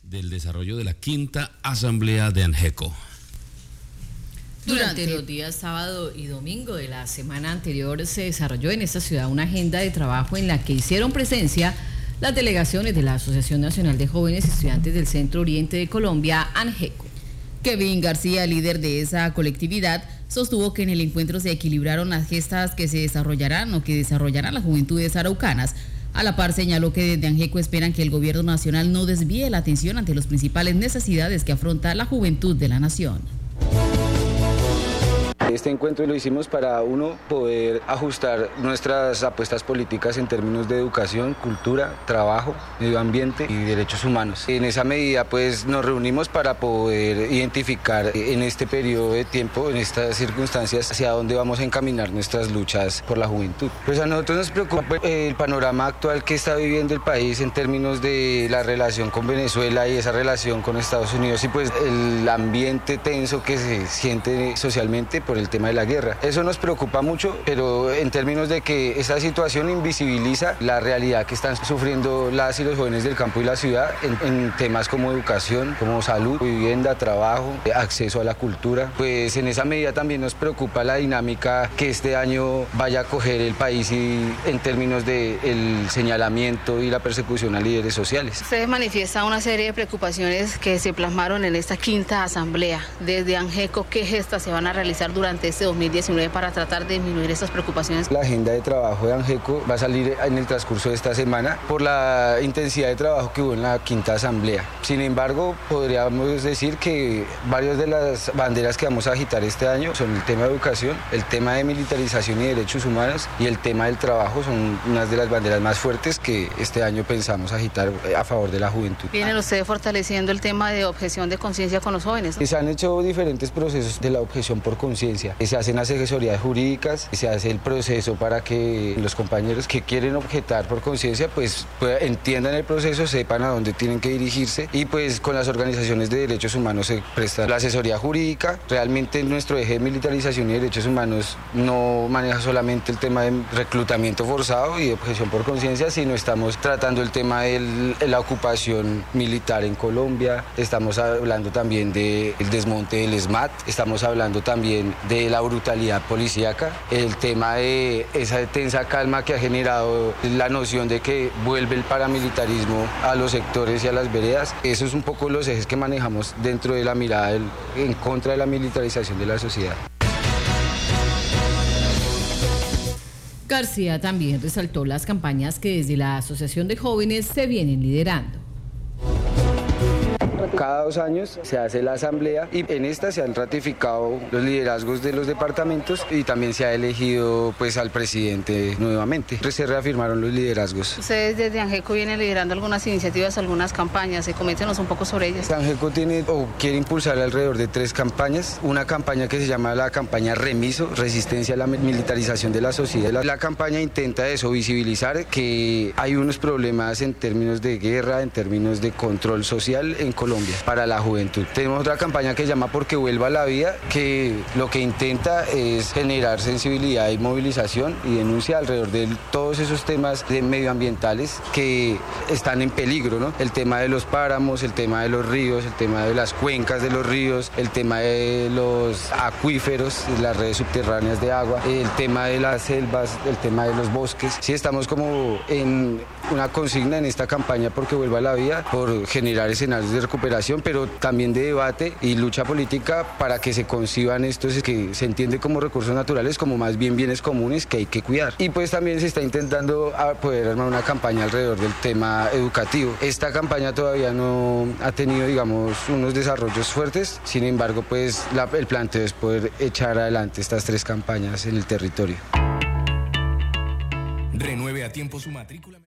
del desarrollo de la quinta asamblea de ANGECO. Durante los días sábado y domingo de la semana anterior se desarrolló en esta ciudad una agenda de trabajo en la que hicieron presencia las delegaciones de la Asociación Nacional de Jóvenes Estudiantes del Centro Oriente de Colombia, ANGECO. Kevin García, líder de esa colectividad, sostuvo que en el encuentro se equilibraron las gestas que se desarrollarán o que desarrollarán las juventudes araucanas. A la par señaló que desde ANGECO esperan que el gobierno nacional no desvíe la atención ante las principales necesidades que afronta la juventud de la nación. Este encuentro lo hicimos para, uno, poder ajustar nuestras apuestas políticas en términos de educación, cultura, trabajo, medio ambiente y derechos humanos. En esa medida, pues, nos reunimos para poder identificar en este periodo de tiempo, en estas circunstancias, hacia dónde vamos a encaminar nuestras luchas por la juventud. Pues a nosotros nos preocupa el panorama actual que está viviendo el país en términos de la relación con Venezuela y esa relación con Estados Unidos y pues el ambiente tenso que se siente socialmente por el tema de la guerra. Eso nos preocupa mucho, pero en términos de que esta situación invisibiliza la realidad que están sufriendo las y los jóvenes del campo y la ciudad en temas como educación, como salud, vivienda, trabajo, acceso a la cultura. Pues en esa medida también nos preocupa la dinámica que este año vaya a coger el país y en términos del señalamiento y la persecución a líderes sociales. Ustedes manifiestan una serie de preocupaciones que se plasmaron en esta quinta asamblea. Desde ANGECO, ¿qué gestas se van a realizar durante este 2019 para tratar de disminuir estas preocupaciones? La agenda de trabajo de ANGECO va a salir en el transcurso de esta semana por la intensidad de trabajo que hubo en la quinta asamblea. Sin embargo, podríamos decir que varias de las banderas que vamos a agitar este año son el tema de educación, el tema de militarización y derechos humanos y el tema del trabajo son unas de las banderas más fuertes que este año pensamos agitar a favor de la juventud. ¿Vienen ustedes fortaleciendo el tema de objeción de conciencia con los jóvenes? Se han hecho diferentes procesos de la objeción por conciencia. Se hacen asesorías jurídicas, se hace el proceso para que los compañeros que quieren objetar por conciencia pues entiendan el proceso, sepan a dónde tienen que dirigirse y pues con las organizaciones de derechos humanos se presta la asesoría jurídica. Realmente nuestro eje de militarización y derechos humanos no maneja solamente el tema de reclutamiento forzado y de objeción por conciencia, sino estamos tratando el tema de la ocupación militar en Colombia, estamos hablando también del desmonte del SMAT, estamos hablando también de la brutalidad policíaca, el tema de esa tensa calma que ha generado la noción de que vuelve el paramilitarismo a los sectores y a las veredas. Eso es un poco los ejes que manejamos dentro de la mirada en contra de la militarización de la sociedad. García también resaltó las campañas que desde la Asociación de Jóvenes se vienen liderando. Cada 2 años se hace la asamblea y en esta se han ratificado los liderazgos de los departamentos y también se ha elegido pues al presidente nuevamente. Se reafirmaron los liderazgos. Ustedes desde ANGECO vienen liderando algunas iniciativas, algunas campañas. Coméntenos un poco sobre ellas. ANGECO tiene o quiere impulsar alrededor de 3 campañas. Una campaña que se llama la campaña Remiso, Resistencia a la Militarización de la Sociedad. La campaña intenta eso, visibilizar que hay unos problemas en términos de guerra, en términos de control social en Colombia para la juventud. Tenemos otra campaña que se llama Porque vuelva a la vida, que lo que intenta es generar sensibilidad y movilización y denuncia alrededor de todos esos temas medioambientales que están en peligro, ¿no? El tema de los páramos, el tema de los ríos, el tema de las cuencas de los ríos, el tema de los acuíferos, las redes subterráneas de agua, el tema de las selvas, el tema de los bosques. Sí, estamos como en una consigna en esta campaña Porque vuelva a la vida por generar escenarios de recuperación, pero también de debate y lucha política para que se conciban estos que se entiende como recursos naturales, como más bien bienes comunes que hay que cuidar. Y pues también se está intentando poder armar una campaña alrededor del tema educativo. Esta campaña todavía no ha tenido, digamos, unos desarrollos fuertes, sin embargo, pues el planteo es poder echar adelante estas 3 campañas en el territorio. Renueve a tiempo su matrícula.